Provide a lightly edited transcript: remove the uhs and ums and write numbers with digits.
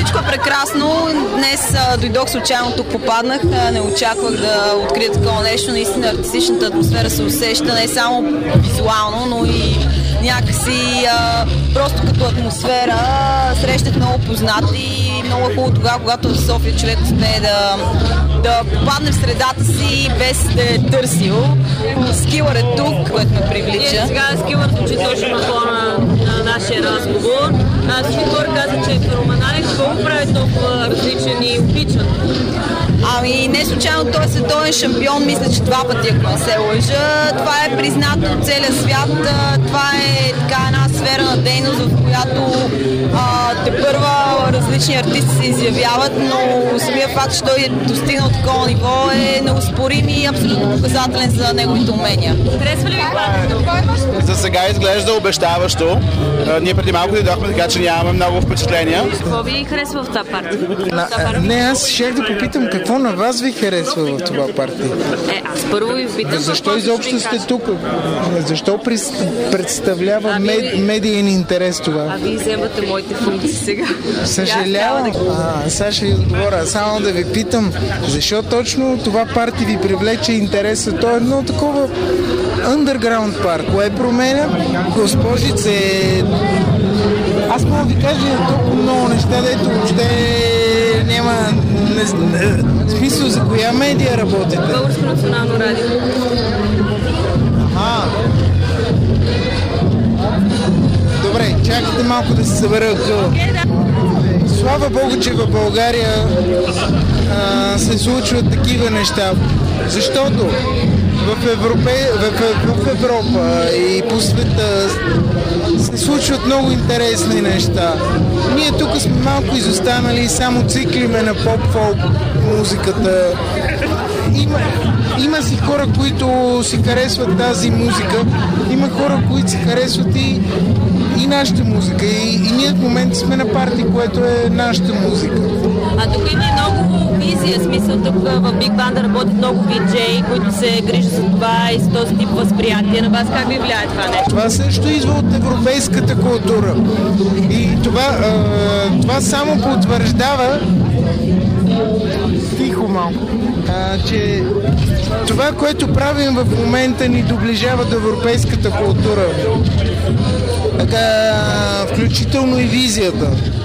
Всичко е прекрасно. Днес дойдох случайно тук, попаднах. Не очаквах да открия такова нещо. Наистина артистичната атмосфера се усеща не само визуално, но и някакси просто като атмосфера. Срещах много познати. Много хубаво тогава, когато в София човек успее да попадне в средата си без да е търсил. Скилър е тук, което ме привлича. Сега Скилър звучи точно на фона на нашия разговор. Всички хора казват, че е феноменален. Какво го прави толкова различен и обичан? Ами не случайно той е световен шампион, мисля, че 2 пъти, ако не се лъжа. Това е признато от целия свят. Това е така една сфера на дейност, в която тепърва различни артисти се изявяват, но самия факт, че той е достигнал такова ниво е неоспорим и абсолютно показателен за неговите умения. Харесва ли ви партията? За сега изглежда обещаващо. Ние преди малко дойдохме, така че нямаме много впечатления. Какво ви харесва в това парти? Не, аз ще да попитам какво на вас ви харесва в това парти. Аз първо ви питам. Защо изобщо сте тук? Защо представлява медиен интерес това? А вие вземате моите функции сега. Съжалявам. Сега ще ви отговоря. Само да ви питам, защо точно това парти ви привлече интереса? То е едно такова underground парк. Кое променя? Госпожице, аз мога да ви кажа толкова много неща, дето въобще няма смисъл за коя медия работите. Българско национално радио. Добре, чакайте малко да се събера акъл. Слава Богу, че в България се случват такива неща, защото в Европа и по света се случват много интересни неща. Ние тук сме малко изостанали и само циклиме на поп-фолк музиката. Има си хора, които си харесват тази музика, има хора, които си харесват и нашата музика. И ние в момента сме на парти, което е нашата музика. Тук има и много визия, смисъл тук в Big Band работят много диджеи, които се грижат за това и с този тип възприятие. На вас как ви влияе това нещо? Това също идва от европейската култура. И това само потвърждава тихо малко, че това, което правим в момента, ни доближава до европейската култура. Така, включително и визията.